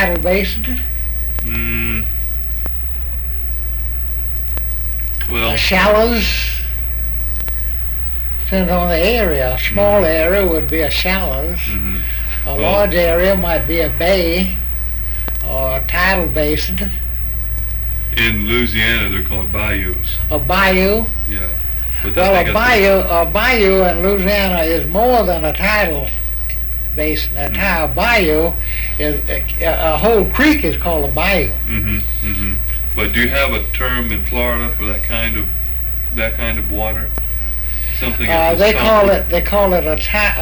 tidal basin, Mm, well, shallows. Depends on the area. A small area would be a shallows. mhm. A Well- large area might be a bay or a tidal basin, in Louisiana they're called bayous. a bayou. Yeah. But Well, I think a bayou in Louisiana is more than a tidal basin. A bayou is a whole creek is called a bayou. Mm-hmm. But do you have a term in Florida for that kind of water? Something that They call it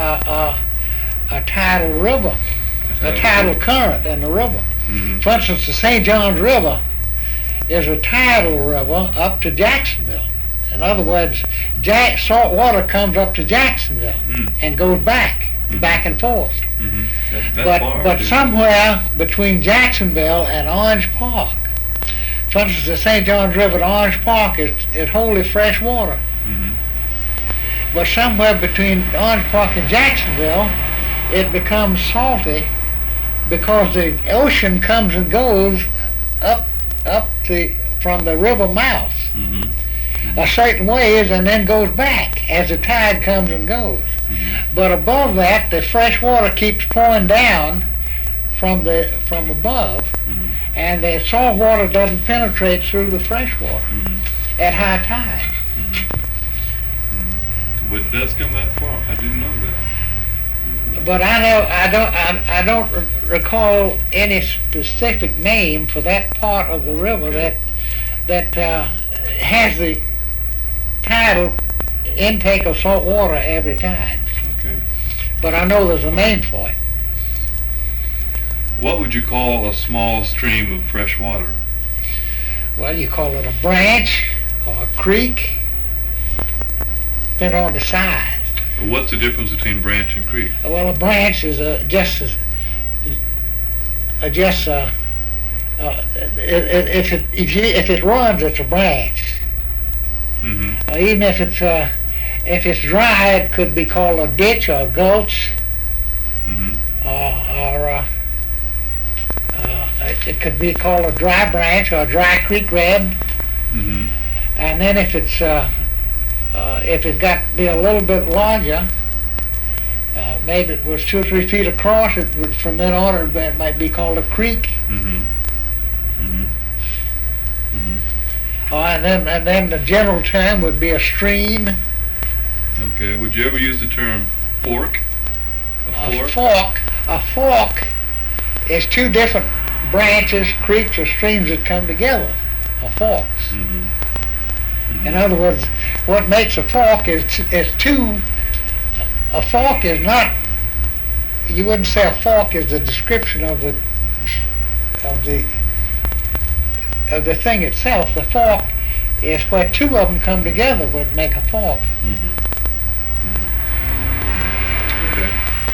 a tidal river, a tidal current in the river. Mm-hmm. For instance, the St. Johns River is a tidal river up to Jacksonville. In other words, salt water comes up to Jacksonville and goes back and forth. Mm-hmm. That's far, But somewhere between Jacksonville and Orange Park, for instance, the St. Johns River at Orange Park is wholly fresh water. Mm-hmm. But somewhere between Orange Park and Jacksonville, it becomes salty because the ocean comes and goes from the river mouth a certain ways and then goes back as the tide comes and goes. But above that, the fresh water keeps pouring down from above, and the salt water doesn't penetrate through the fresh water at high tide. But it does come that far. I didn't know that. But I don't recall any specific name for that part of the river that has the tidal intake of salt water every tide. Okay. But I know there's a name for it. What would you call a small stream of fresh water? Well, you call it a branch or a creek, depending on the size. What's the difference between branch and creek? Well, a branch is if it runs, it's a branch. Mm-hmm. Even if it's dry, it could be called a ditch or a gulch, Mm-hmm. or it could be called a dry branch or a dry creek bed. Mm-hmm. And then if it's got to be a little bit larger, maybe it was 2 or 3 feet across, it would, from then on it might be called a creek. Mm-hmm. Mm-hmm. Mm-hmm. And then the general term would be a stream. Okay. Would you ever use the term fork? A fork is 2 different branches, creeks, or streams that come together. A fork. Mm-hmm. Mm-hmm. In other words, what makes a fork is two. A fork is not. You wouldn't say a fork is the description of the thing itself. The fork is where 2 of them come together would make a fork. Mm-hmm. Okay.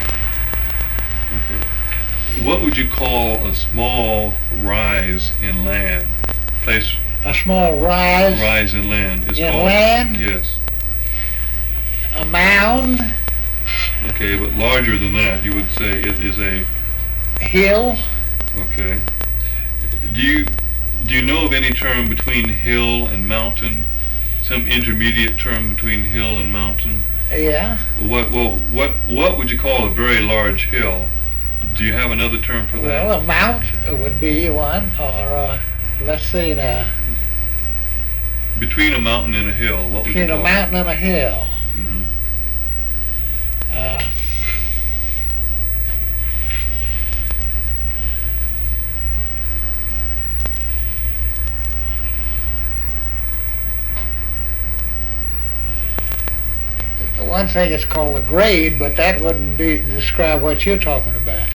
Okay. What would you call a small rise in land? Place A small rise in land. It's in called land, Yes. a mound, Okay, but larger than that, you would say it is a. hill. Okay. Do you know of any term between hill and mountain? Some intermediate term between hill and mountain? Yeah. What would you call a very large hill? Do you have another term for that? Well, a mount would be one, or let's see now. Between a mountain and a hill, what would Between you a call mountain and a hill. Mm-hmm. One thing is called a grade, but that wouldn't describe what you're talking about.